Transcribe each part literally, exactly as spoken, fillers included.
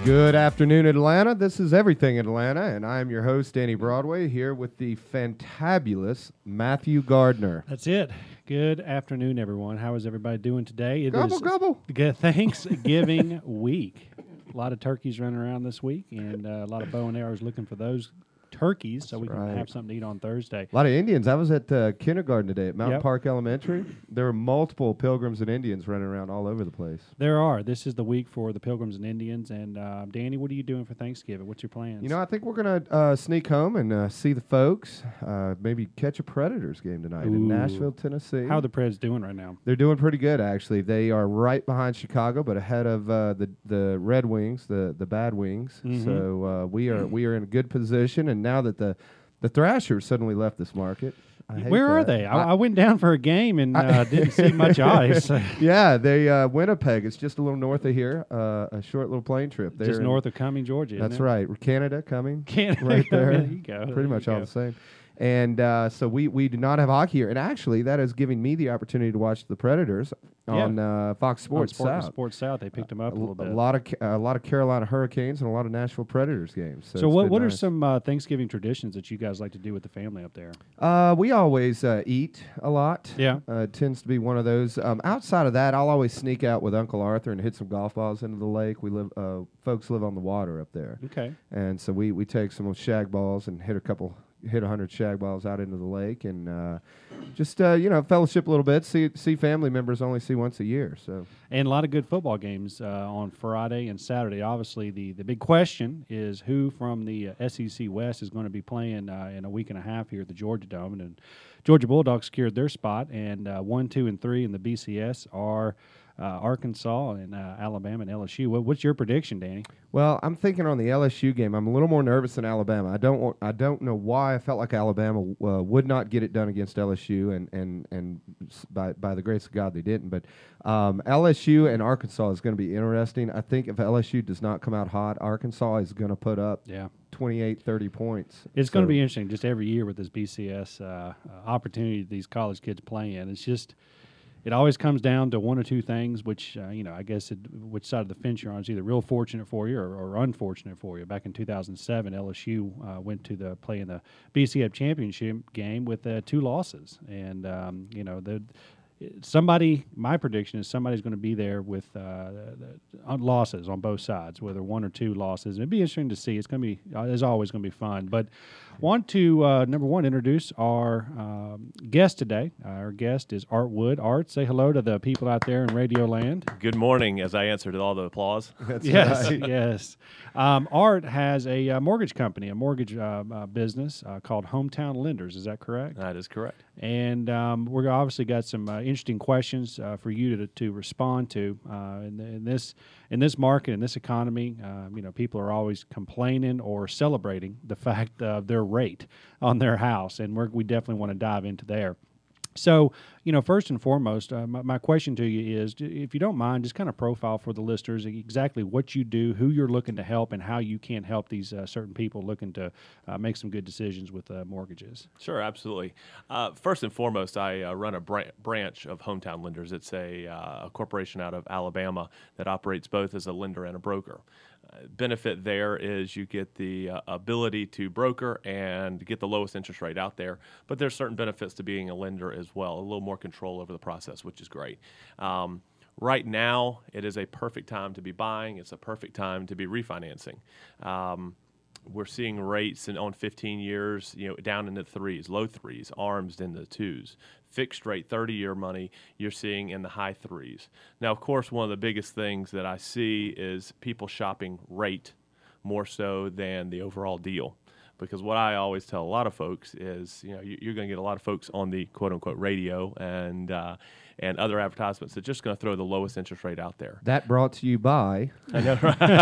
Good afternoon, Atlanta. This is Everything Atlanta, and I am your host, Danny Broadway, here with the fantabulous Matthew Gardner. That's it. Good afternoon, everyone. How is everybody doing today? It Gobble, is gobble. Good Thanksgiving week. A lot of turkeys running around this week, and uh, a lot of bow and arrows looking for those turkeys so we can right. have something to eat on Thursday. A lot of Indians. I was at uh, kindergarten today at Mountain Yep. Park Elementary. There were multiple pilgrims and Indians running around all over the place. There are. This is the week for the Pilgrims and Indians. And, uh, Danny, what are you doing for Thanksgiving? What's your plans? You know, I think we're going to uh, sneak home and uh, see the folks, uh, maybe catch a Predators game tonight in Ooh. Nashville, Tennessee. How are the Preds doing right now? They're doing pretty good, actually. They are right behind Chicago, but ahead of uh, the the Red Wings, the the Bad Wings. Mhm. So uh, we are we are in a good position. And now that the the Thrashers suddenly left this market, I hate Where are that. they? I, I- I went down for a game and uh, didn't see much ice. yeah, they uh, Winnipeg. It's just a little north of here. Uh, a short little plane trip. They're Just in- north of Cumming, Georgia. That's isn't it? right. Canada coming. Canada. Right there. There you go. Pretty There much you all go. the same. And uh, so we, we do not have hockey here. And actually, that is giving me the opportunity to watch the Predators Yeah. on uh, Fox Sports On Sport, South. Sports South, they picked them up a, a, little bit. a lot of Ca- a lot of Carolina Hurricanes and a lot of Nashville Predators games. So, So it's what been what are nice. some uh, Thanksgiving traditions that you guys like to do with the family up there? Uh, we always uh, eat a lot. Yeah. Uh, it tends to be one of those. Um, outside of that, I'll always sneak out with Uncle Arthur and hit some golf balls into the lake. We live, uh, folks live on the water up there, Okay. and so we, we take some shag balls and hit a couple, hit a hundred shag balls out into the lake, and uh, just uh, you know fellowship a little bit. See see family members only see once a year. So And a lot of good football games uh, on Friday and Saturday. Obviously, the, the big question is who from the uh, S E C West is going to be playing uh, in a week and a half here at the Georgia Dome. And, and Georgia Bulldogs secured their spot, and uh, one, two, and three in the B C S are uh, Arkansas and uh, Alabama and L S U. What, what's your prediction, Danny? Well, I'm thinking on the L S U game, I'm a little more nervous than Alabama. I don't want, I don't know why I felt like Alabama uh, would not get it done against L S U, and and and s- by by the grace of God they didn't. But um, L S U and Arkansas is going to be interesting. I think if L S U does not come out hot, Arkansas is going to put up Yeah. twenty-eight, thirty points. It's going So- to be interesting just every year with this B C S uh, uh, opportunity that these college kids play in. It's just, it always comes down to one or two things, which, uh, you know, I guess it, which side of the fence you're on is either real fortunate for you or, or unfortunate for you. Back in two thousand seven, L S U uh, went to the play in the B C F championship game with uh, two losses. And, um, you know, the somebody, my prediction is somebody's going to be there with uh, the, the losses on both sides, whether one or two losses. It'd be interesting to see. It's going to be, uh, as always, going to be fun. But want to, uh, number one, introduce our um, guest today. Uh, our guest is Art Wood. Art, say hello to the people out there in Radio Land. Good morning, as I answered all the applause. That's Yes, right. yes. Um, Art has a, uh mortgage company, a mortgage uh, uh, business uh, called Hometown Lenders. Is that correct? That is correct. And um, we're obviously got some uh, interesting questions uh, for you to, to respond to. Uh, in, in this in this market, in this economy, uh, you know, people are always complaining or celebrating the fact of their rate on their house, and we're, we definitely want to dive into there. So, you know, first and foremost, uh, my, my question to you is, d- if you don't mind, just kind of profile for the listeners exactly what you do, who you're looking to help, and how you can help these uh, certain people looking to uh, make some good decisions with uh, mortgages. Sure, absolutely. Uh, first and foremost, I uh, run a bran- branch of Hometown Lenders. It's a, uh, a corporation out of Alabama that operates both as a lender and a broker. Uh, benefit there is you get the uh, ability to broker and get the lowest interest rate out there, but there's certain benefits to being a lender as well, a little more control over the process, which is great. Um, right now, it is a perfect time to be buying. It's a perfect time to be refinancing. Um, We're seeing rates in, on fifteen years, you know, down in the threes, low threes, ARMs in the twos. Fixed rate thirty-year money, you're seeing in the high threes. Now, of course, one of the biggest things that I see is people shopping rate more so than the overall deal. Because what I always tell a lot of folks is, you know, you, you're going to get a lot of folks on the quote-unquote radio and uh, and other advertisements that are just going to throw the lowest interest rate out there. That brought to you by. I know,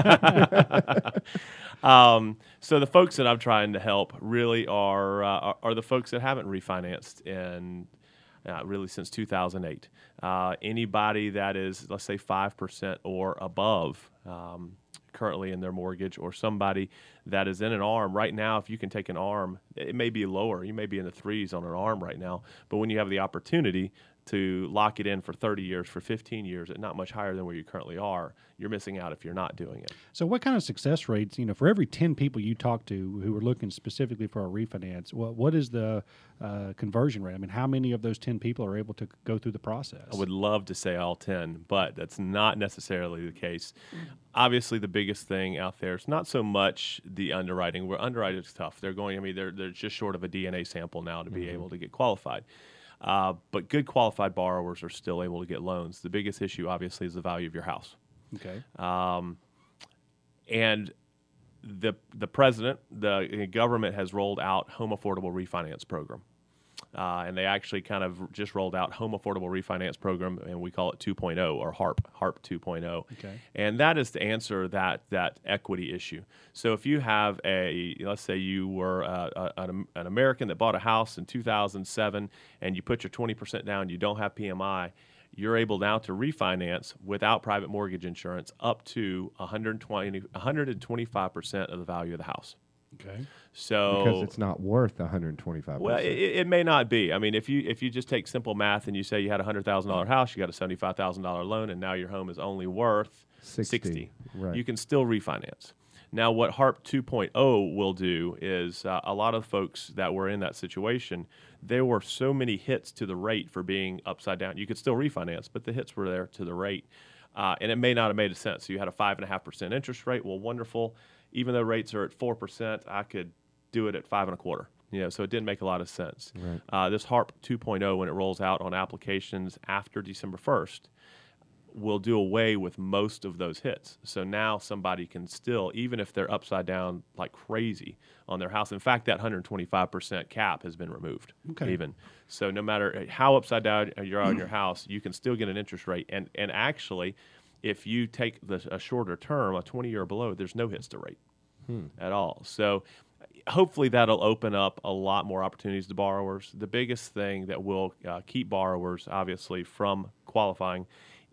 right? um, so the folks that I'm trying to help really are uh, are, are the folks that haven't refinanced in uh, really since two thousand eight. Uh, anybody that is, let's say, five percent or above um, currently in their mortgage, or somebody that is in an ARM right now. If you can take an ARM, it may be lower. You may be in the threes on an ARM right now. But when you have the opportunity to lock it in for thirty years, for fifteen years, at not much higher than where you currently are, you're missing out if you're not doing it. So what kind of success rates, you know, for every ten people you talk to who are looking specifically for a refinance, what, what is the uh, conversion rate? I mean, how many of those ten people are able to go through the process? I would love to say all ten, but that's not necessarily the case. Obviously, the biggest thing out there is not so much the underwriting. Where underwriting is tough. They're going, I mean, they're, they're just short of a D N A sample now to be mm-hmm. able to get qualified. Uh, but good qualified borrowers are still able to get loans. The biggest issue, obviously, is the value of your house. Okay. Um, and the the president, the government has rolled out Home Affordable Refinance Program. Uh, and they actually kind of just rolled out Home Affordable Refinance Program, and we call it two point oh, or HARP, HARP two point oh. Okay. And that is to answer that that equity issue. So if you have a, let's say you were a, a, an, an American that bought a house in two thousand seven, and you put your twenty percent down, you don't have P M I, you're able now to refinance without private mortgage insurance up to one hundred twenty, one hundred twenty-five percent of the value of the house. Okay. So because it's not worth one hundred twenty-five percent. Well, it, it may not be. I mean, if you if you just take simple math and you say you had a one hundred thousand dollars house, you got a seventy-five thousand dollars loan, and now your home is only worth sixty, sixty. Right. You can still refinance. Now, what HARP two point oh will do is uh, a lot of folks that were in that situation, there were so many hits to the rate for being upside down. You could still refinance, but the hits were there to the rate. Uh, and it may not have made sense. So you had a five point five percent interest rate. Well, wonderful. Even though rates are at four percent, I could do it at five and a quarter. You know, so it didn't make a lot of sense. Right. Uh, this HARP two point oh, when it rolls out on applications after December first, will do away with most of those hits. So now somebody can still, even if they're upside down like crazy on their house. In fact, that one hundred twenty-five percent cap has been removed. Okay. Even. So no matter how upside down you're on your house, you can still get an interest rate. And and actually, if you take the, a shorter term, a twenty-year or below, there's no hits to rate hmm. at all. So hopefully that'll open up a lot more opportunities to borrowers. The biggest thing that will uh, keep borrowers, obviously, from qualifying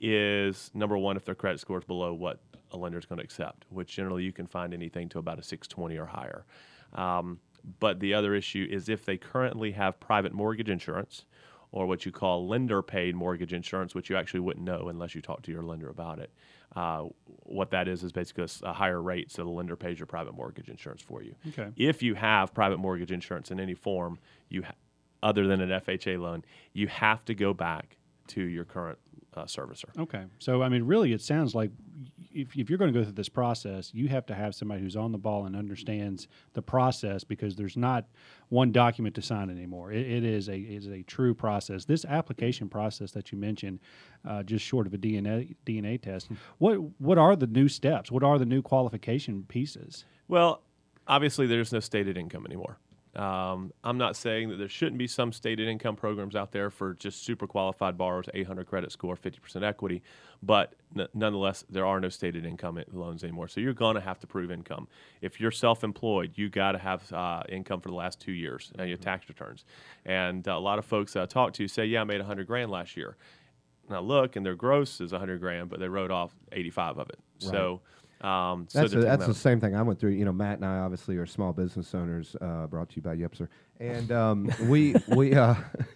is, number one, if their credit score is below what a lender is going to accept, which generally you can find anything to about a six twenty or higher. Um, but the other issue is if they currently have private mortgage insurance, or what you call lender-paid mortgage insurance, which you actually wouldn't know unless you talk to your lender about it. Uh, what that is is basically a, a higher rate, so the lender pays your private mortgage insurance for you. Okay. If you have private mortgage insurance in any form, you ha- other than an F H A loan, you have to go back to your current uh, servicer. Okay. So, I mean, really, it sounds like if, if you're going to go through this process, you have to have somebody who's on the ball and understands the process, because there's not one document to sign anymore. It, it is a it is a true process. This application process that you mentioned, uh, just short of a D N A D N A test, what what are the new steps? What are the new qualification pieces? Well, obviously, there's no stated income anymore. Um, I'm not saying that there shouldn't be some stated income programs out there for just super qualified borrowers, eight hundred credit score, fifty percent equity, but n- nonetheless, there are no stated income loans anymore. So you're going to have to prove income. If you're self-employed, you got to have uh, income for the last two years and your tax returns. And uh, a lot of folks that I talk to say, yeah, I made one hundred grand last year. And I look, and their gross is one hundred grand, but they wrote off eighty-five of it. Right. So Um, that's so a, that's the same thing I went through. You know, Matt and I obviously are small business owners. Uh, brought to you by Yepser, and um, we we uh,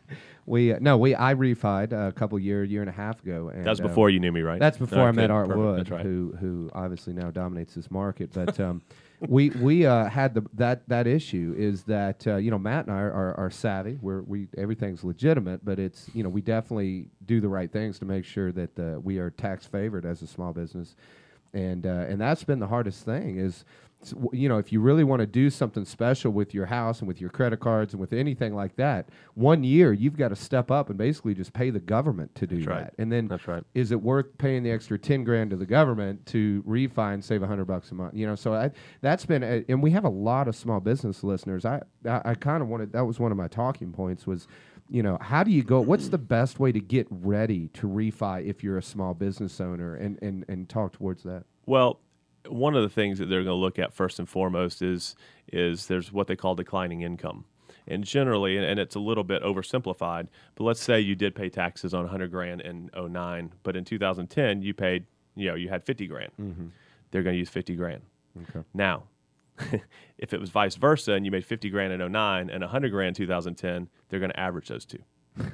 we uh, no we I refied a couple year year and a half ago. And, that was uh, before you knew me, right? That's before okay, I met Art perfect. Wood, That's right. who who obviously now dominates this market. But um, we we uh, had the that that issue is that uh, you know Matt and I are, are savvy. We're we everything's legitimate, but it's you know we definitely do the right things to make sure that uh, we are tax favored as a small business. And uh, and that's been the hardest thing is, you know, if you really want to do something special with your house and with your credit cards and with anything like that, one year you've got to step up and basically just pay the government to do That's that. right. And then That's right. is it worth paying the extra ten grand to the government to refi and save a hundred bucks a month? You know, so I, that's been, a, and we have a lot of small business listeners. I I, I kind of wanted, that was one of my talking points was, you know, how do you go? What's the best way to get ready to refi if you're a small business owner, and, and, and talk towards that? Well, one of the things that they're going to look at first and foremost is is there's what they call declining income. And generally, and, and it's a little bit oversimplified, but let's say you did pay taxes on one hundred grand in oh nine, but in two thousand ten you paid, you know, you had fifty grand. Mm-hmm. They're going to use fifty grand. Okay. Now, if it was vice versa and you made fifty grand in oh nine and one hundred grand in two thousand ten, they're going to average those two.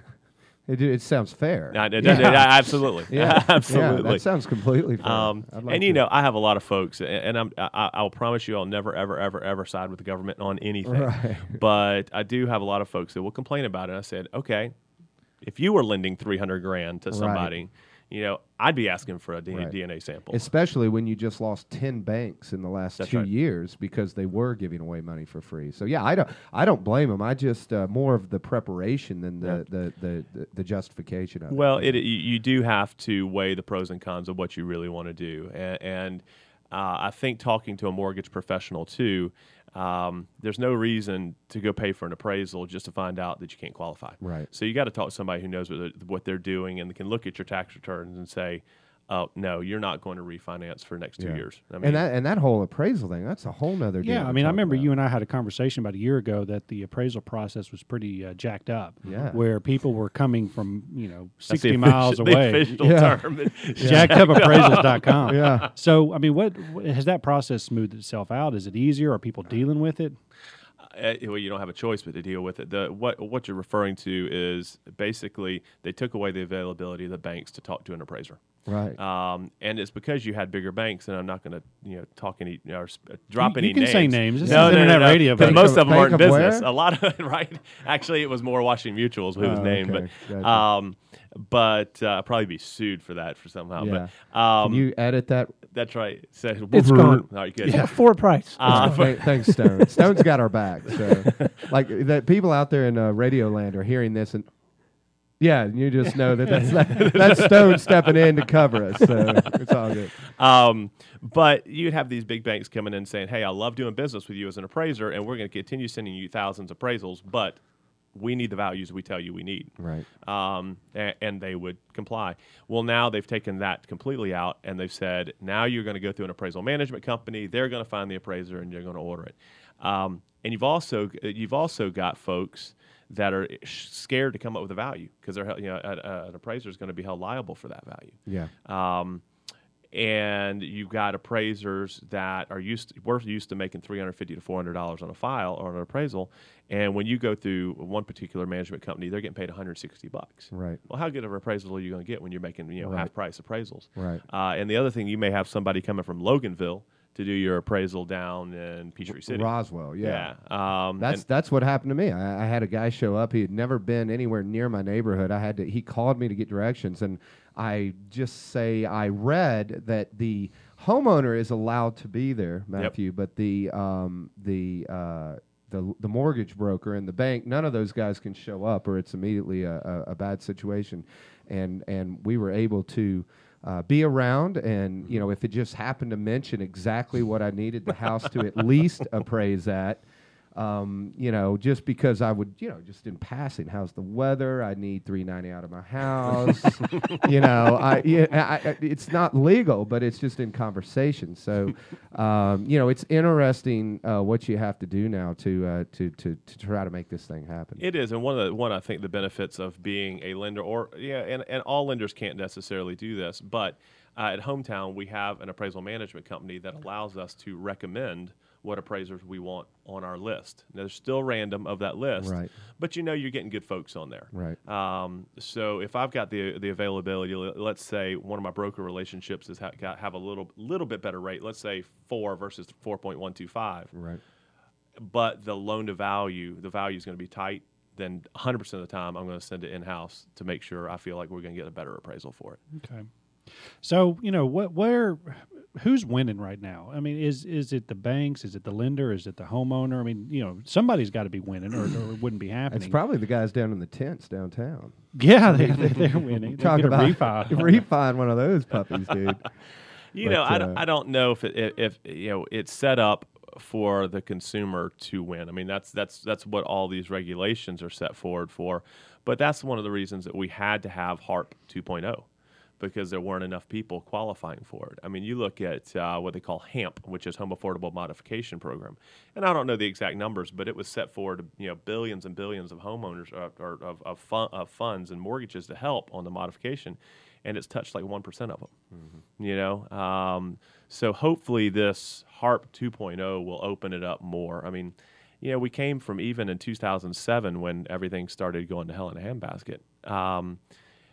It, it sounds fair. Uh, it, yeah. it, absolutely. Yeah. absolutely. Yeah, that sounds completely fair. Um, like and, you to- know, I have a lot of folks, and, and I'm, I, I'll promise you I'll never, ever, ever, ever side with the government on anything. Right. But I do have a lot of folks that will complain about it. I said, okay, if you were lending three hundred grand to somebody, you know, I'd be asking for a D- Right. D N A sample. Especially when you just lost ten banks in the last That's two right. years because they were giving away money for free. So yeah, I don't, I don't blame them. I just uh, more of the preparation than the Yeah. the, the, the, the justification of Well, it. it, you, you do have to weigh the pros and cons of what you really want to do, and, and uh, I think talking to a mortgage professional too, um, there's no reason to go pay for an appraisal just to find out that you can't qualify. Right. So you got to talk to somebody who knows what they're, what they're doing and can look at your tax returns and say, "Oh no, you're not going to refinance for the next two Yeah. years." I mean, and that and that whole appraisal thing, that's a whole nother deal. Yeah, I to mean, I talk remember about. you and I had a conversation about a year ago that the appraisal process was pretty uh, jacked up. Yeah. Where people were coming from, you know, that's the sixty miles official- away. The official Yeah. term. jacked up appraisals dot com. Yeah. So, I mean, what what- has that process smoothed itself out? Is it easier? Are people dealing with it? Uh, well, you don't have a choice but to deal with it. The what what you're referring to is basically they took away the availability of the banks to talk to an appraiser. Right. Um, and it's because you had bigger banks, and I'm not going to, you know, talk any, you know, or sp- drop You- any you can names. say names. This no, is no, internet no, no, radio, 'cause Bank most of- of them aren't in Bank of business. where? A lot of right. Actually, it was more Washington Mutuals who was Oh, named, okay. but Gotcha. um, but uh, I'll probably be sued for that for somehow. Yeah. But um, Can you edit that? that's right. So, It's gone. All right, good. Yeah, for a price. Uh, Th- Thanks, Stone. Stone's got our back. So, like, the people out there in uh, Radio Land are hearing this, and yeah, and you just know that that's that, that's Stone stepping in to cover us. So it's all good. Um, but you'd have these big banks coming in saying, "Hey, I love doing business with you as an appraiser, and we're going to continue sending you thousands of appraisals, but we need the values we tell you we need." Right. Um, and, and they would comply. Well, now they've taken that completely out, and they've said, now you're going to go through an appraisal management company. They're going to find the appraiser, and you're going to order it. Um, and you've also you've also got folks that are sh- scared to come up with a value because they're held- you know a, a, an appraiser is going to be held liable for that value. Yeah. Um, and you've got appraisers that are used to, we're used to making three hundred fifty to four hundred dollars on a file or on an appraisal, and when you go through one particular management company, they're getting paid one hundred sixty bucks. Right. Well, how good of an appraisal are you going to get when you're making you know Right. half price appraisals? Right. Uh, and the other thing, you may have somebody coming from Loganville to do your appraisal down in Peachtree City. Roswell. Yeah. Yeah. Um, That's and- that's what happened to me. I, I had a guy show up. He had never been anywhere near my neighborhood. I had to. He called me to get directions, and I just say I read that the homeowner is allowed to be there, Matthew, but the um, the uh, the the mortgage broker and the bank, none of those guys can show up, or it's immediately a, a, a bad situation. And and we were able to. Uh, be around, and you know, if it just happened to mention exactly what I needed the house to at least appraise at, um, you know, just because I would, you know, just in passing, how's the weather? I need three ninety out of my house. you know, I, yeah, I, I, it's not legal, but it's just in conversation. So, um, you know, it's interesting uh, what you have to do now to uh, to to to try to make this thing happen. It is, and one of the one I think the benefits of being a lender, or yeah, and, and all lenders can't necessarily do this, but uh, at Hometown we have an appraisal management company that allows us to recommend what appraisers we want on our list. Now, they're still random of that list, Right. but you know you're getting good folks on there. Right. Um, so if I've got the the availability, l- let's say one of my broker relationships has ha- got, have a little little bit better rate, let's say four versus four point one two five, Right. but the loan to value, the value is going to be tight, then one hundred percent of the time I'm going to send it in-house to make sure I feel like we're going to get a better appraisal for it. Okay. So, you know, what, where, who's winning right now? I mean, is is it the banks? Is it the lender? Is it the homeowner? I mean, you know, somebody's got to be winning, or, or it wouldn't be happening. It's probably the guys down in the tents downtown. yeah, they, they, they're winning. They Talk get a about refi. refi one of those puppies, dude. You But, know, I, uh, don't- I don't know if, it, if if you know it's set up for the consumer to win. I mean, that's that's that's what all these regulations are set forward for. But that's one of the reasons that we had to have HARP two point oh, because there weren't enough people qualifying for it. I mean, you look at uh, what they call HAMP, which is Home Affordable Modification Program, and I don't know the exact numbers, but it was set forward, you know, billions and billions of homeowners uh, or of of, fun, of funds and mortgages to help on the modification, and it's touched like one percent of them. Mm-hmm. You know, um, so hopefully this HARP two point oh will open it up more. I mean, you know, we came from even in two thousand seven when everything started going to hell in a handbasket. Um,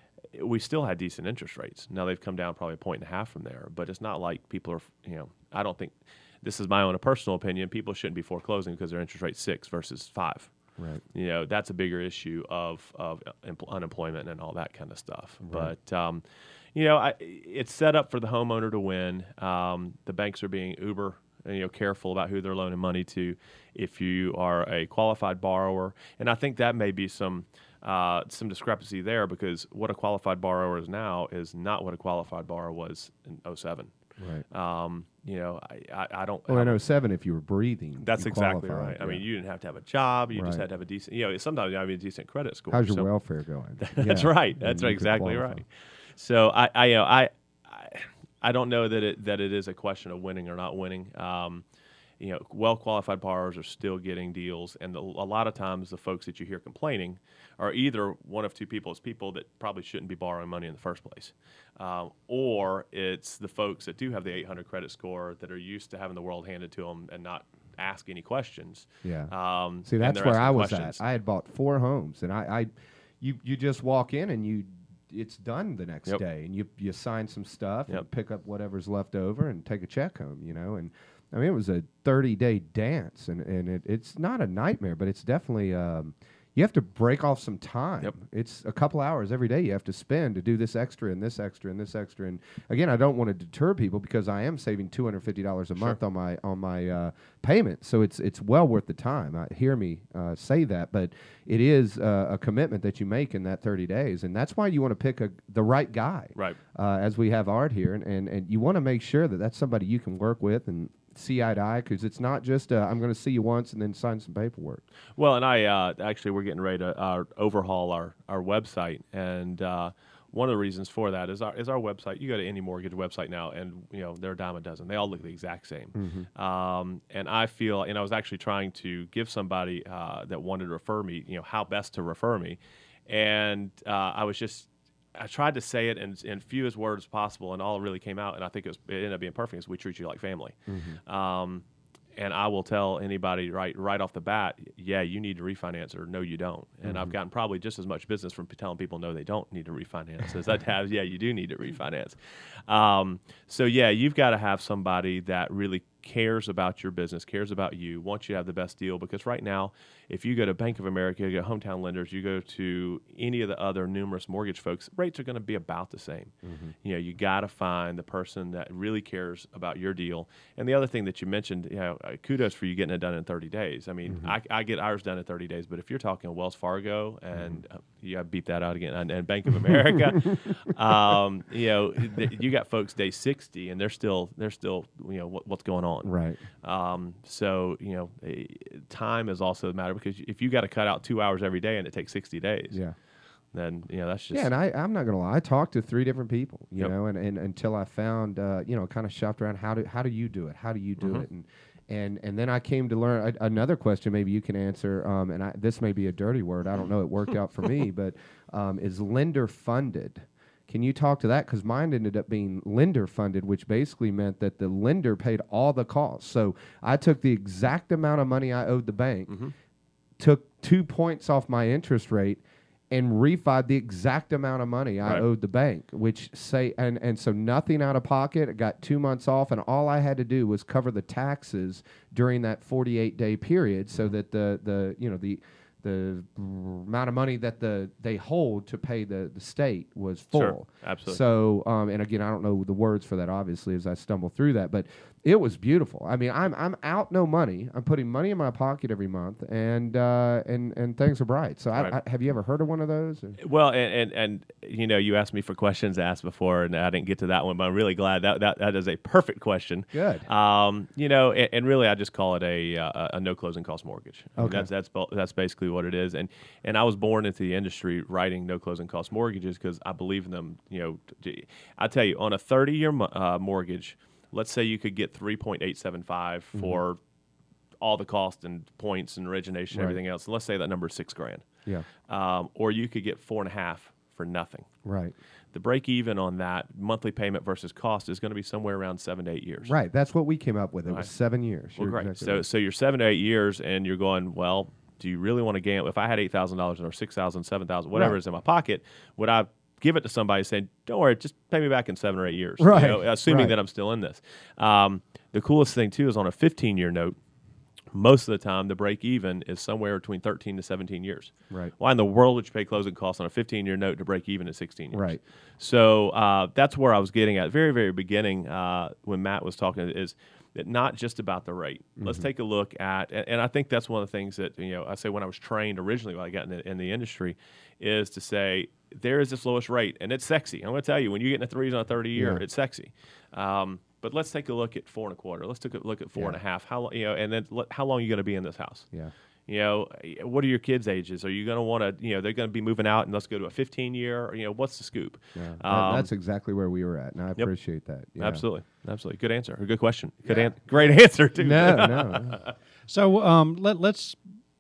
we still had decent interest rates. Now they've come down probably a point and a half from there, but it's not like people are, you know, I don't think, this is my own personal opinion, people shouldn't be foreclosing because their interest rate's six versus five. Right. You know, that's a bigger issue of, of empl- unemployment and all that kind of stuff. Right. But, um, you know, I, it's set up for the homeowner to win. Um, the banks are being uber you know, careful about who they're loaning money to if you are a qualified borrower. And I think that may be some uh, some discrepancy there, because what a qualified borrower is now is not what a qualified borrower was in oh seven. Right. Um, you know, I, I, I don't... Well, in oh seven, if you were breathing, That's you exactly qualified, right. yeah. I mean, you didn't have to have a job. You Right. just had to have a decent... You know, sometimes you have a decent credit score. How's your so- welfare going? That's Yeah. right. That's And you could exactly qualify. right. So I, I, you know, I, I, I don't know that it that it is a question of winning or not winning. Um, you know, well-qualified borrowers are still getting deals, and the, a lot of times the folks that you hear complaining are either one of two people. It's people that probably shouldn't be borrowing money in the first place, um, or it's the folks that do have the eight hundred credit score that are used to having the world handed to them and not ask any questions. Yeah. Um, See, and that's they're where I asking was questions. at. I had bought four homes, and I, I you, you just walk in and you, it's done the next Yep. day, and you, you sign some stuff Yep. and pick up whatever's left over and take a check home, you know. And I mean, it was a thirty-day dance, and and it, it's not a nightmare, but it's definitely um, you have to break off some time. Yep. It's a couple hours every day you have to spend to do this extra and this extra and this extra. And again, I don't want to deter people because I am saving two hundred fifty dollars a Sure. month on my on my uh, payment, so it's it's well worth the time. I hear me uh, say that, but it is uh, a commitment that you make in that thirty days, and that's why you want to pick a the right guy. Right. Uh, as we have Art here, and, and and you want to make sure that that's somebody you can work with and see eye to eye, because it's not just uh, I'm going to see you once and then sign some paperwork. Well, and I uh, actually we're getting ready to uh, overhaul our, our website, and uh, one of the reasons for that is our is our website. You go to any mortgage website now, and you know they're a dime a dozen. They all look the exact same. Mm-hmm. Um, and I feel, and I was actually trying to give somebody uh, that wanted to refer me, you know, how best to refer me, and uh, I was just. I tried to say it in, in fewest words possible, and all really came out, and I think it, was, it ended up being perfect, is we treat you like family. Mm-hmm. Um, and I will tell anybody right right off the bat, yeah, you need to refinance, or no, you don't. And Mm-hmm. I've gotten probably just as much business from telling people no, they don't need to refinance as I have, yeah, you do need to refinance. Um, so, yeah, you've got to have somebody that really cares about your business, cares about you, wants you to have the best deal. Because right now, if you go to Bank of America, you go to Hometown Lenders, you go to any of the other numerous mortgage folks, rates are going to be about the same. Mm-hmm. You know, you got to find the person that really cares about your deal. And the other thing that you mentioned, you know, uh, kudos for you getting it done in thirty days. I mean, Mm-hmm. I, I get ours done in thirty days, but if you're talking Wells Fargo and mm-hmm. uh, you got to beat that out again, and, and Bank of America, um, you know, th- you got folks day sixty, and they're still they're still you know what, what's going on. Right. Um, so you know, eh, time is also a matter, because if you got to cut out two hours every day and it takes sixty days, Yeah. then you know that's just Yeah, and I, I'm not gonna lie. I talked to three different people, you Yep. know, and, and until I found, uh, you know, kind of shopped around. How do how do you do it? How do you do Mhm. it? And and and then I came to learn a, another question. Maybe you can answer. Um, and I, this may be a dirty word. I don't know. It worked out for me, but um, is lender funded? Can you talk to that? Because mine ended up being lender funded, which basically meant that the lender paid all the costs. So I took the exact amount of money I owed the bank, Mhm. took two points off my interest rate, and refied the exact amount of money I Right. owed the bank, which say and and so nothing out of pocket. I got two months off, and all I had to do was cover the taxes during that forty-eight day period, so that the the you know the the amount of money that the they hold to pay the, the state was full. Sure, absolutely. So, um, and again, I don't know the words for that, obviously, as I stumble through that, but it was beautiful. I mean, I'm I'm out no money. I'm putting money in my pocket every month, and uh, and and things are bright. So, Right. I, I, have you ever heard of one of those? or- Well, and, and and you know, you asked me for questions asked before, and I didn't get to that one, but I'm really glad that that, that is a perfect question. Good. Um, you know, and, and really, I just call it a uh, a no closing cost mortgage. I mean, Okay. that's that's bo- that's basically exactly what it is. And and I was born into the industry writing no closing cost mortgages because I believe in them. You know, t- I tell you, on a thirty-year mo- uh, mortgage, let's say you could get three point eight seven five mm-hmm. for all the cost and points and origination, and right. everything else. And let's say that number is six grand. Yeah. Um, or you could get four and a half for nothing. Right. The break even on that monthly payment versus cost is going to be somewhere around seven to eight years. Right. That's what we came up with. It Right. was seven years. Well, You're great. exactly so, right. so you're seven to eight years, and you're going, well, do you really want to gamble? If I had eight thousand dollars or six thousand dollars, seven thousand dollars, whatever Right. is in my pocket, would I give it to somebody saying, don't worry, just pay me back in seven or eight years, Right. you know, assuming Right. that I'm still in this. Um, the coolest thing, too, is on a fifteen-year note, most of the time, the break even is somewhere between thirteen to seventeen years. Right. Why in the world would you pay closing costs on a fifteen-year note to break even at sixteen years? Right. So uh, that's where I was getting at. Very, very beginning uh, when Matt was talking is that not just about the rate. Mm-hmm. Let's take a look at, and, and I think that's one of the things that, you know, I say when I was trained originally when I got in the, in the industry is to say there is this lowest rate, and it's sexy. I'm going to tell you, when you get in the threes on a thirty-year, Yeah. it's sexy. Um, But let's take a look at four and a quarter. Let's take a look at four Yeah. and a half. How lo- you know, and then let, how long are you going to be in this house? Yeah. You know, what are your kids' ages? Are you going to want to? You know, they're going to be moving out, and let's go to a fifteen year. You know, what's the scoop? Yeah. That- Um, that's exactly where we were at, and I yep. appreciate that. Yeah. Absolutely, absolutely. Good answer. Or good question. Good Yeah. an- great answer too. No, no. no. So um, let let's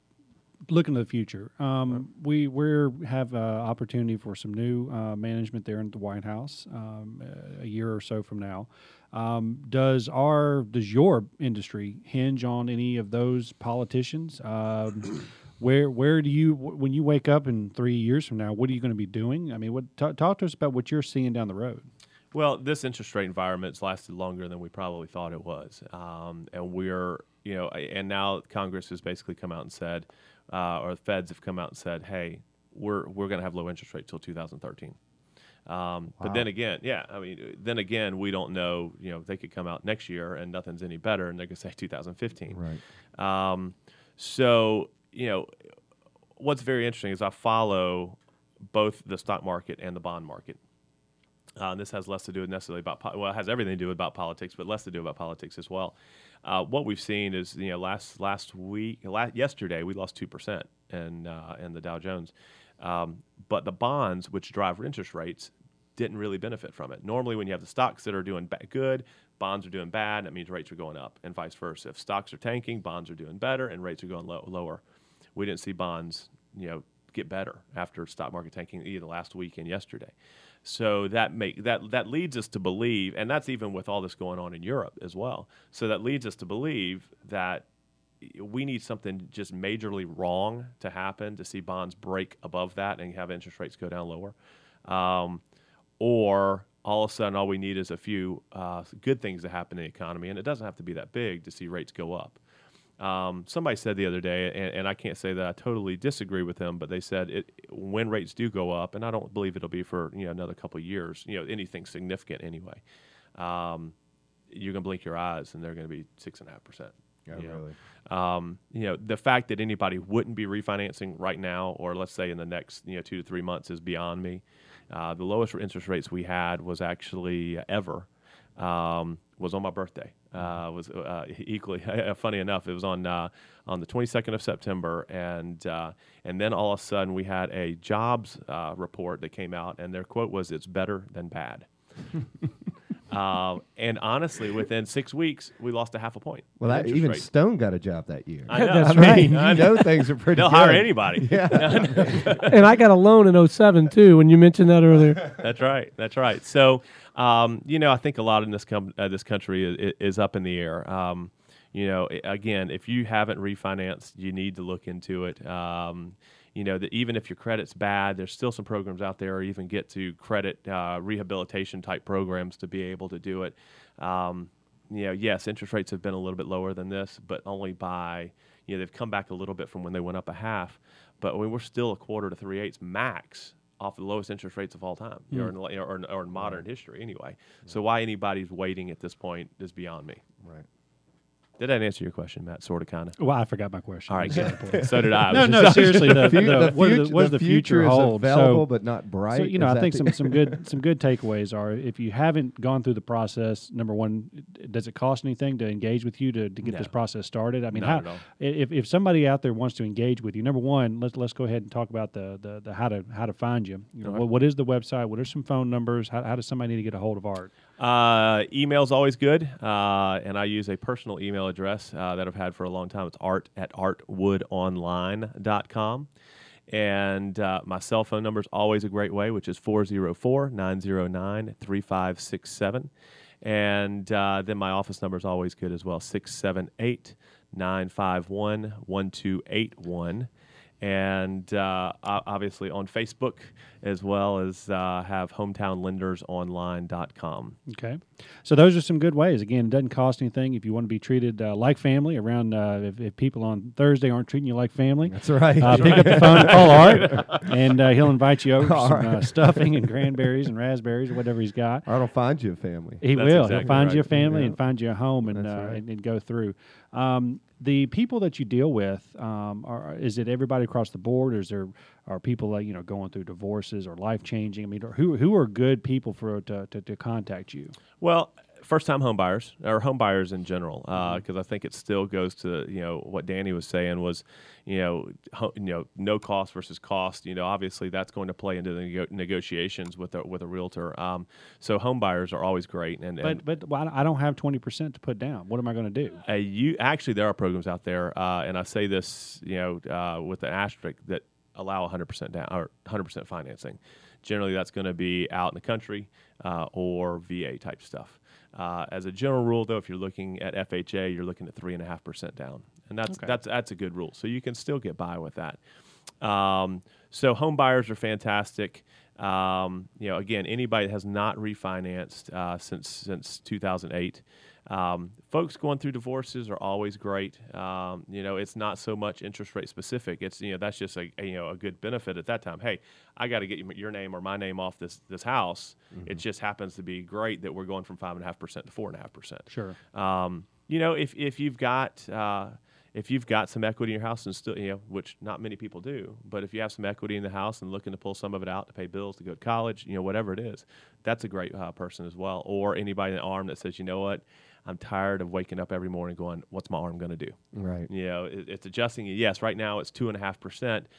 look into the future. Um, we we have uh, opportunity for some new uh, management there in the White House um, a year or so from now. Um, does our does your industry hinge on any of those politicians? Um, where where do you when you wake up in three years from now? What are you going to be doing? I mean, what t- talk to us about what you're seeing down the road. Well, this interest rate environment's lasted longer than we probably thought it was, um, and we're you know, and now Congress has basically come out and said, uh, or the Feds have come out and said, hey, we're we're going to have low interest rates till two thousand thirteen. Um, Wow. But then again, yeah, I mean, then again, we don't know. You know, they could come out next year and nothing's any better, and they could say two thousand fifteen. Right. Um, so you know, what's very interesting is I follow both the stock market and the bond market. Uh, and this has less to do with necessarily about po- well, it has everything to do about politics, but less to do about politics as well. Uh, what we've seen is, you know, last last week, last, yesterday, we lost two percent in uh, in the Dow Jones, um, but the bonds, which drive interest rates, didn't really benefit from it. Normally, when you have the stocks that are doing ba- good, bonds are doing bad. That means rates are going up, and vice versa. If stocks are tanking, bonds are doing better, and rates are going low, lower. We didn't see bonds, you know, get better after stock market tanking either last week and yesterday. So that make that that leads us to believe, and that's even with all this going on in Europe as well. So that leads us to believe that we need something just majorly wrong to happen to see bonds break above that and have interest rates go down lower, um, or all of a sudden all we need is a few uh, good things to happen in the economy, and it doesn't have to be that big to see rates go up. Um, somebody said the other day, and, and I can't say that I totally disagree with them, but they said it, when rates do go up, and I don't believe it'll be for you know another couple of years, you know anything significant anyway. Um, you're gonna blink your eyes, and they're gonna be six and a half percent. Yeah, you know? really. Um, you know the fact that anybody wouldn't be refinancing right now, or let's say in the next you know two to three months, is beyond me. Uh, the lowest interest rates we had was actually ever. Um, was on my birthday. Uh, was uh, equally funny enough. It was on uh, on the twenty-second of September, and uh, and then all of a sudden we had a jobs uh, report that came out, and their quote was, "It's better than bad." uh, and honestly, within six weeks, we lost a half a point. Well, in that, interest even rate. Stone got a job that year. I know. That's I mean, right. you I know things are pretty They'll good. hire anybody. Yeah. And I got a loan in oh seven too. When you mentioned that earlier, That's right. That's right. So, um, you know, I think a lot in this com- uh, this country is, is up in the air. Um, you know, i- again, if you haven't refinanced, you need to look into it. Um, you know, that even if your credit's bad, there's still some programs out there, or even get to credit uh, rehabilitation type programs to be able to do it. Um, you know, yes, interest rates have been a little bit lower than this, but only by, you know, they've come back a little bit from when they went up a half. But we we're still a quarter to three eighths max off the lowest interest rates of all time, Mm. or, in, or, in, or in modern history anyway. So why anybody's waiting at this point is beyond me. Right. Did that answer your question, Matt? Sort of, kind of. Well, I forgot my question. All right, Exactly. good. So did I. No, was no, just- seriously. The, Fu- the, what, fut- does the, what does the future is hold? available So, but not bright. so you know, Is I that think the- some some good some good takeaways are if you haven't gone through the process. Number one, does it cost anything to engage with you to, to get No. this process started? I mean, Not how, at all. if if somebody out there wants to engage with you, number one, let's let's go ahead and talk about the the, the how to how to find you. You know, Okay. what, what is the website? What are some phone numbers? How, how does somebody need to get a hold of Art? Uh, email's always good, uh, and I use a personal email address uh, that I've had for a long time. It's art at artwoodonline dot com. And uh, my cell phone number is always a great way, which is four oh four, nine oh nine, three five six seven. And uh, then my office number is always good as well, six seven eight, nine five one, one two eight one. And uh, o- obviously on Facebook, as well as uh, have hometown lenders online dot com. Okay, so those are some good ways. Again, it doesn't cost anything if you want to be treated uh, like family. Around uh, if, if people on Thursday aren't treating you like family, That's right. uh, pick up the phone and call Art, and uh, he'll invite you over for All some uh, right. stuffing and cranberries and raspberries or whatever he's got. Or I'll find you a family. He That's will. exactly He'll find right. you a family Yeah. and find you a home and, That's uh, right. and and go through. Um, the people that you deal with, um, are is it everybody across the board, or is there are people like you know going through divorces or life changing? I mean, or who who are good people for to to, to contact you? Well, first-time home buyers or home buyers in general, because I think it still goes to you know what Danny was saying was, you know, ho- you know, no cost versus cost. You know, obviously that's going to play into the nego- negotiations with a with a realtor. Um, so home buyers are always great, and, and But but well, I don't have twenty percent to put down. What am I going to do? Uh, you actually, there are programs out there, uh, and I say this, you know, uh, with an asterisk that allow one hundred percent down or one hundred percent financing. Generally, that's going to be out in the country uh, or V A type stuff. Uh, as a general rule, though, if you're looking at F H A, you're looking at three and a half percent down, and that's Okay. that's that's a good rule. So you can still get by with that. Um, so home buyers are fantastic. Um, you know, again, anybody that has not refinanced uh, since since two thousand eight. Um, folks going through divorces are always great. Um, you know, it's not so much interest rate specific. It's you know that's just a, a you know a good benefit at that time. Hey, I got to get your name or my name off this this house. It just happens to be great that we're going from five and a half percent to four and a half percent. Sure. Um, you know, if if you've got uh, if you've got some equity in your house and still, you know, which not many people do, but if you have some equity in the house and looking to pull some of it out to pay bills, to go to college, you know, whatever it is, that's a great uh, person as well. Or anybody in the arm that says, you know what, I'm tired of waking up every morning going, what's my arm going to do? Right. You know, it, it's adjusting. Yes, right now it's two and a half percent,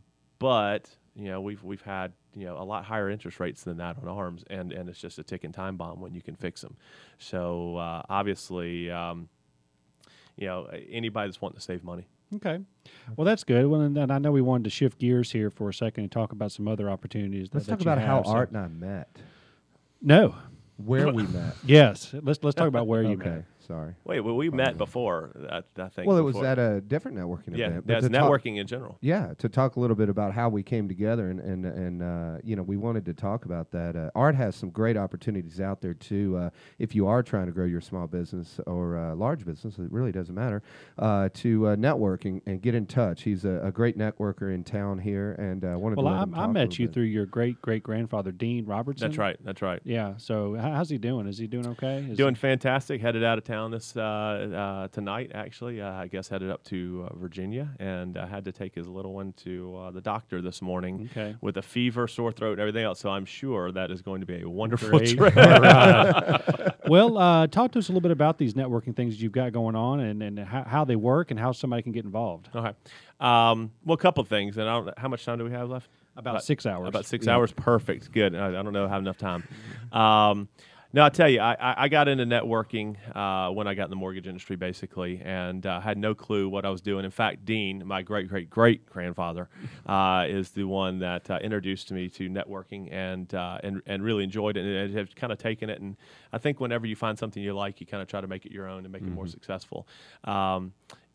but you know, we've we've had you know a lot higher interest rates than that on arms, and and it's just a ticking time bomb when you can fix them. So uh, obviously, um, you know, anybody that's wanting to save money. Okay. Well, that's good. Well, and, and I know we wanted to shift gears here for a second and talk about some other opportunities. Let's that, talk that you about how have. So- Art and I met. No. Where we met. Yes. Let's let's talk about where you Okay. met. Sorry. Wait, well, we met before. I, I think. Well, it was before. at a different networking yeah, event. but that's to talk- networking in general. Yeah, to talk a little bit about how we came together, and and and uh, you know, we wanted to talk about that. Uh, Art has some great opportunities out there too. Uh, if you are trying to grow your small business or uh, large business, it really doesn't matter. Uh, to uh, network and, and get in touch. He's a, a great networker in town here, and uh, wanted Well, to let I, him I talk a met little you bit. through your great great grandfather, Dean Robertson. That's right. That's right. Yeah. So how, how's he doing? Is he doing okay? Is Doing he- fantastic. Headed out of town this uh, uh, tonight. Actually, uh, I guess headed up to uh, Virginia, and I had to take his little one to uh, the doctor this morning Okay. with a fever, sore throat, and everything else. So I'm sure that is going to be a wonderful Great. trip. All right. Well, uh, talk to us a little bit about these networking things you've got going on, and, and how, how they work, and how somebody can get involved. Okay. Um, well, a couple of things, and I don't. How much time do we have left? About six hours. About six Yeah. hours. Perfect. Good. I, I don't know. I have enough time. Um, no, I'll tell you, I, I I got into networking uh, when I got in the mortgage industry, basically, and uh, had no clue what I was doing. In fact, Dean, my great, great, great grandfather, uh, is the one that uh, introduced me to networking, and uh, and and really enjoyed it, and have kind of taken it. And I think whenever you find something you like, you kind of try to make it your own and make it more successful. Um,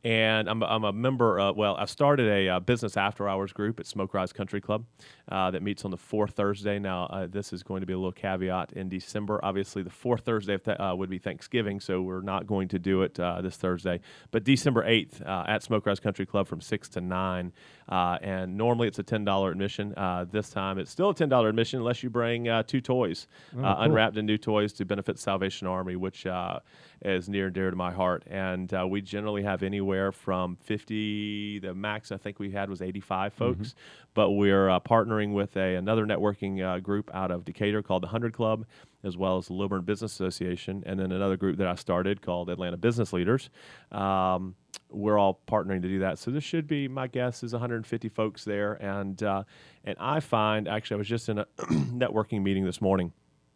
and I'm, I'm a member. Uh, well, I started a uh, business after hours group at Smoke Rise Country Club uh, that meets on the fourth Thursday. Now, uh, this is going to be a little caveat in December. Obviously, the fourth Thursday of th- uh, would be Thanksgiving, so we're not going to do it uh, this Thursday. But December eighth uh, at Smoke Rise Country Club from six to nine. Uh, and normally it's a ten dollars admission. Uh, this time it's still a ten dollars admission unless you bring uh, two toys, Oh, uh, cool. unwrapped and new toys to benefit Salvation Army, which uh, is near and dear to my heart. And uh, we generally have anywhere from fifty, the max I think we had was eighty-five folks. Mm-hmm. But we're uh, partnering with a another networking uh, group out of Decatur called the one hundred Club, as well as the Lilburn Business Association, and then another group that I started called Atlanta Business Leaders. Um, we're all partnering to do that. So this should be, my guess is one hundred fifty folks there. And uh, and I find, actually, I was just in a networking meeting this morning,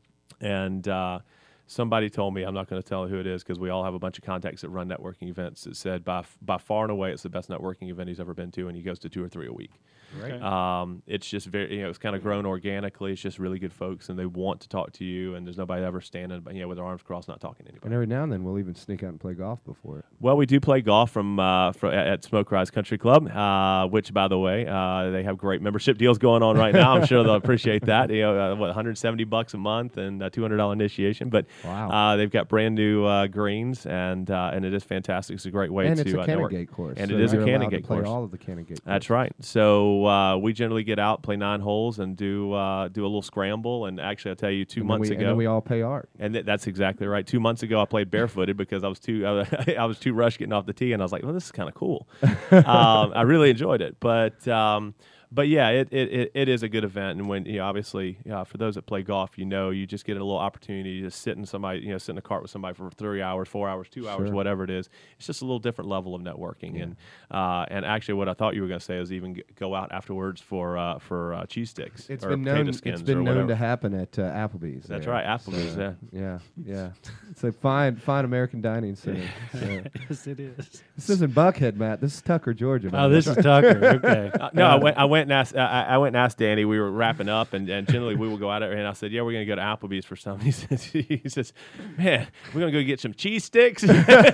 and uh, somebody told me, I'm not going to tell who it is because we all have a bunch of contacts that run networking events, that said by, f- by far and away it's the best networking event he's ever been to, and he goes to two or three a week. Right. Okay. Um, it's just very, you know, it's kind of grown organically. It's just really good folks, and they want to talk to you, and there's nobody ever standing, you know, with their arms crossed, not talking to And anybody. every now and then we'll even sneak out and play golf before it. Well, we do play golf from, uh, from at, at Smoke Rise Country Club, uh, which, by the way, uh, they have great membership deals going on right now. I'm sure they'll appreciate that. You know, uh, what, one hundred seventy bucks a month and a two hundred dollars initiation. But Wow. uh, they've got brand new uh, greens, and uh, and it is fantastic. It's a great way And to it's a uh, network. Canongate course. And so it is a you're allowed Canongate to play course. all of the Canongate That's courses. right. So uh, we generally get out, play nine holes, and do uh, do a little scramble. And actually, I'll tell you, two And then months we, ago, and then we all pay art. and th- that's exactly right. Two months ago, I played barefooted because I was too I, I was too rushed getting off the tee, and I was like, "Well, this is kind of cool." um, I really enjoyed it, but um, but yeah, it, it it it is a good event. And when you know, obviously, uh, for those that play golf, you know, you just get a little opportunity to sit in somebody, you know, sit in a cart with somebody for three hours, four hours, two hours, Sure. whatever it is. It's just a little different level of networking. Yeah. And uh, and actually, what I thought you were going to say is even g- go out afterwards for uh, for uh, cheese sticks. It's or been potato known. skins It's been or known whatever. to happen at uh, Applebee's. That's there. right, Applebee's. So, yeah. yeah, yeah. It's a fine, fine American dining center. So. Yes, it is. This isn't Buckhead, Matt. This is Tucker, Georgia. Oh, man. this is Tucker. Okay. Uh, no, I went. I went and asked. I, I went and asked Danny. We were wrapping up, and, and generally we will go out, and I said, "Yeah, we're going to go to Applebee's for some." He says, "He says, man, we're going to go get some cheese sticks."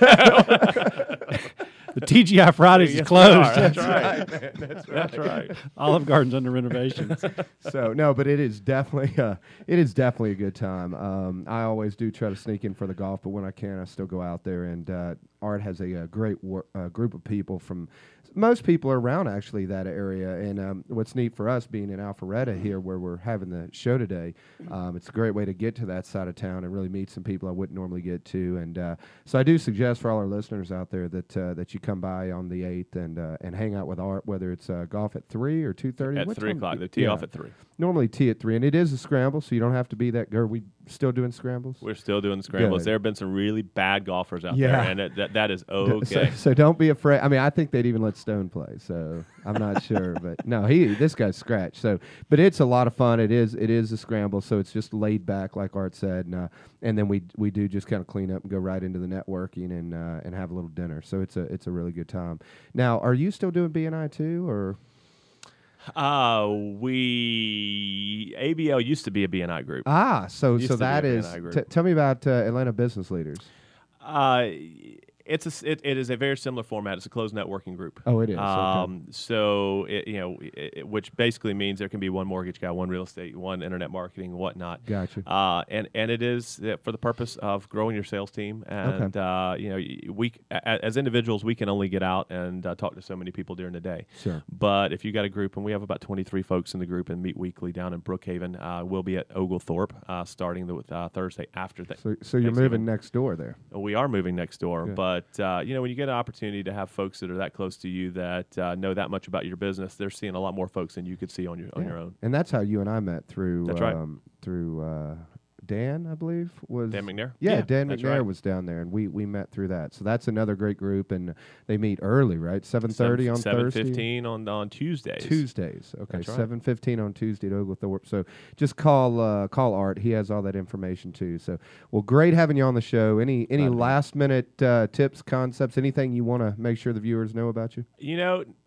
The T G I Fridays is Yes, we closed. are. That's right. man. That's That's right. Olive Garden's under renovations. So no, but it is definitely uh, it is definitely a good time. Um, I always do try to sneak in for the golf, but when I can, I still go out there. And uh, Art has a, uh great wor- uh, group of people from. Most people are around actually that area, and um, what's neat for us being in Alpharetta here, where we're having the show today, um, it's a great way to get to that side of town and really meet some people I wouldn't normally get to. And uh, so I do suggest for all our listeners out there that uh, that you come by on the eighth and uh, and hang out with Art, whether it's uh, golf at three or two thirty. At three o'clock, they tee off at three. Normally tee at three, and it is a scramble, so you don't have to be that. Are we still doing scrambles? We're still doing the scrambles. Good. There have been some really bad golfers out Yeah. there, and it, that that is So, okay. so don't be afraid. I mean, I think they'd even let Stone play, so I'm not sure, but no, he this guy's scratched. So, but it's a lot of fun. It is it is a scramble, so it's just laid back, like Art said, and uh, and then we we do just kind of clean up and go right into the networking and uh, and have a little dinner. So it's a it's a really good time. Now, are you still doing B N I too, or? Uh, we A B L used to be a B N I group. Ah, so Used so to be that a is. B N I group. T- tell me about uh, Atlanta Business Leaders. Uh, it's a, s- it, it is a very similar format. It's a closed networking group. Oh, it is. Okay. Um, so it, you know, it, it- which basically means there can be one mortgage guy, one real estate, one internet marketing, whatnot. Gotcha. Uh, and and it is uh, for the purpose of growing your sales team. And uh, you know, y- we a- as individuals, we can only get out and uh, talk to so many people during the day. Sure. But if you got a group, and we have about twenty-three folks in the group and meet weekly down in Brookhaven, uh, we'll be at Oglethorpe uh, starting the uh, Thursday after that. So so you're Thanksgiving. moving next door there. We are moving next door, Good. but uh, you know, when you get an opportunity to have folks that are that close to you that uh, know that much about your business, they're seeing a lot more folks than you could see on your on Yeah. your own. And that's how you and I met through That's right. um, through uh, Dan, I believe was Dan McNair? Yeah, Yeah, Dan that's McNair right. was down there, and we we met through that. So that's another great group, and they meet early, right? Seven thirty on seven Thursday. fifteen on on Tuesdays. Tuesdays. Okay, That's right. seven fifteen on Tuesday at Oglethorpe. So just call uh, call Art. He has all that information too. So well, great having you on the show. Any any Glad to be. last minute uh, tips, concepts, anything you want to make sure the viewers know about you? You know,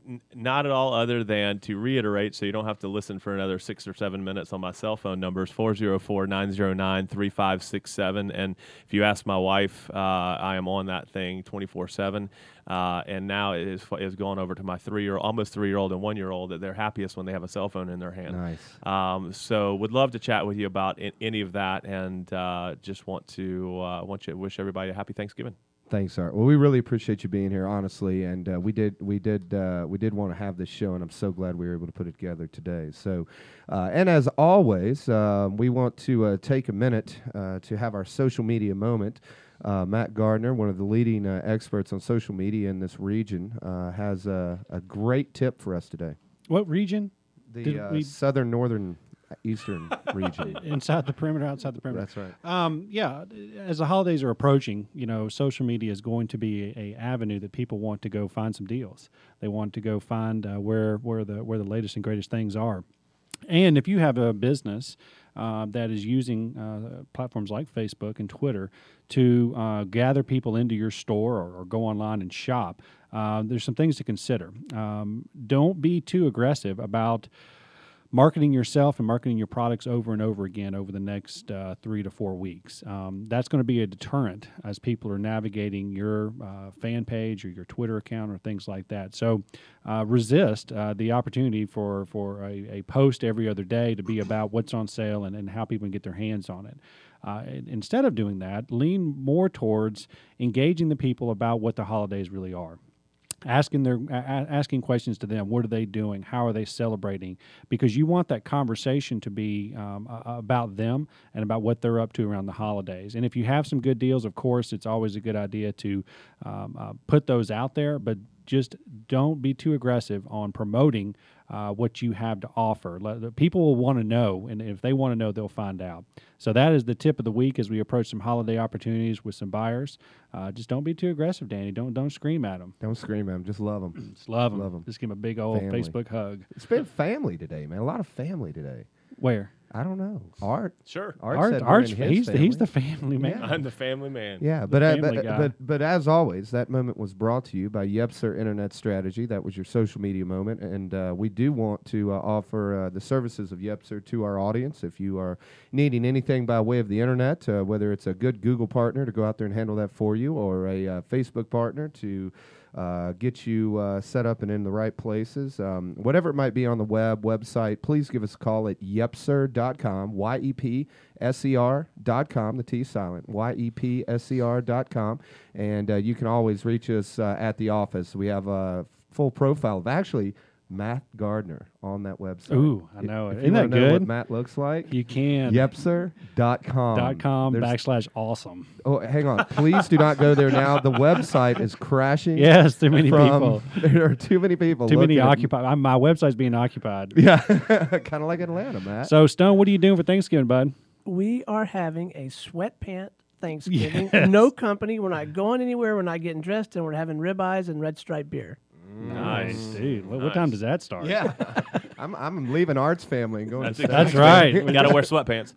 N- Not at all, other than to reiterate, so you don't have to listen for another six or seven minutes on my cell phone numbers, four oh four, nine oh nine, three five six seven. And if you ask my wife, uh, I am on that thing twenty-four seven. Uh, and now it is, is going over to my three-year, almost three-year-old and one-year-old that they're happiest when they have a cell phone in their hand. Nice. Um, so would love to chat with you about in, any of that, and uh, just want to uh, want you to wish everybody a happy Thanksgiving. Thanks, Art. Well, we really appreciate you being here, honestly, and uh, we did, we did, uh, we did want to have this show, and I'm so glad we were able to put it together today. So, uh, and as always, uh, we want to uh, take a minute uh, to have our social media moment. Uh, Matt Gardner, one of the leading uh, experts on social media in this region, uh, has a, a great tip for us today. What region? The Did uh, we- southern, northern, eastern region. Inside the perimeter, outside the perimeter. That's right. Um, yeah, as the holidays are approaching, you know, social media is going to be a, a avenue that people want to go find some deals. They want to go find uh, where where the where the latest and greatest things are. And if you have a business uh, that is using uh, platforms like Facebook and Twitter to uh, gather people into your store or, or go online and shop, uh, there's some things to consider. Um, don't be too aggressive about marketing yourself and marketing your products over and over again over the next uh, three to four weeks. Um, that's going to be a deterrent as people are navigating your uh, fan page or your Twitter account or things like that. So uh, resist uh, the opportunity for, for a, a post every other day to be about what's on sale and, and how people can get their hands on it. Uh, instead of doing that, lean more towards engaging the people about what the holidays really are. Asking their a- asking questions to them. What are they doing? How are they celebrating? Because you want that conversation to be um, a- about them and about what they're up to around the holidays. And if you have some good deals, of course, it's always a good idea to um, uh, put those out there. But just don't be too aggressive on promoting uh, what you have to offer. Let, the people will want to know, and if they want to know, they'll find out. So that is the tip of the week as we approach some holiday opportunities with some buyers. Uh, just don't be too aggressive, Danny. Don't don't scream at them. Don't scream at them. Just love them. Just love them. Love 'em. Just give them a big old Family. Facebook hug. It's been family today, man. A lot of family today. Where? I don't know. Art. Sure. Art, Art, said we're Art's, in his he's, the, he's the family. family man. Yeah. I'm the family man. Yeah, but, uh, family but, guy. but but as always, that moment was brought to you by Yepser Internet Strategy. That was your social media moment, and uh, we do want to uh, offer uh, the services of Yepser to our audience. If you are needing anything by way of the internet, uh, whether it's a good Google partner to go out there and handle that for you, or a uh, Facebook partner to uh, get you uh, set up and in the right places, um, whatever it might be on the web website, please give us a call at yepser dot com, Y E P S E R dot com, the T is silent, Y E P S E R dot com, and uh, you can always reach us uh, at the office. We have a full profile of actually Matt Gardner on that website. Ooh, I I- know it. If Isn't you that wanna know what good? Matt looks like, You can. yepser dot com. Dot com There's- backslash awesome. Oh, hang on. Please do not go there now. The website is crashing. Yes, too many from- people. There are too many people. Too many looking at- occupied. uh, My website's being occupied. Yeah, kind of like Atlanta, Matt. So, Stone, what are you doing for Thanksgiving, bud? We are having a sweatpant Thanksgiving. Yes. No company. We're not going anywhere. We're not getting dressed, and we're having ribeyes and red stripe beer. Nice, dude. What, what Nice. time does that start? yeah, I'm I'm leaving Art's family and going That's to. exactly That's right. We got to wear sweatpants.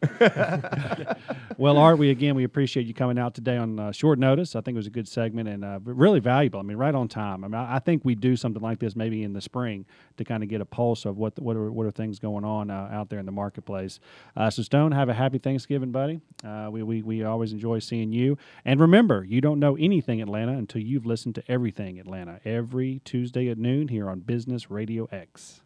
Well, Art, we again we appreciate you coming out today on uh, short notice. I think it was a good segment and uh, really valuable. I mean, right on time. I mean, I, I think we do something like this maybe in the spring to kind of get a pulse of what the, what are what are things going on uh, out there in the marketplace. Uh, so, Stone, have a happy Thanksgiving, buddy. Uh, we, we we always enjoy seeing you. And remember, you don't know anything Atlanta until you've listened to everything Atlanta every Tuesday at noon here on Business Radio X.